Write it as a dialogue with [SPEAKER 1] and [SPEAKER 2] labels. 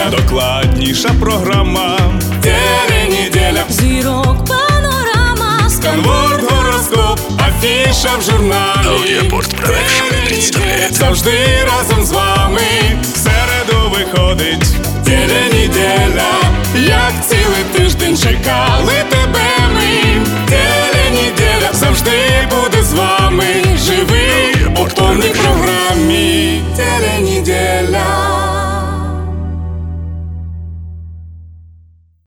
[SPEAKER 1] Теленеділя, докладніша програма. Теленеділя,
[SPEAKER 2] зірок панорама,
[SPEAKER 1] сканворд, гороскоп, афіша в журналі.
[SPEAKER 3] Аудіопорт Продакшн представляє
[SPEAKER 1] завжди разом з вами. В середу виходить Теленеділя, як цілий тиждень чекали тебе ми. Теленеділя завжди буде з вами.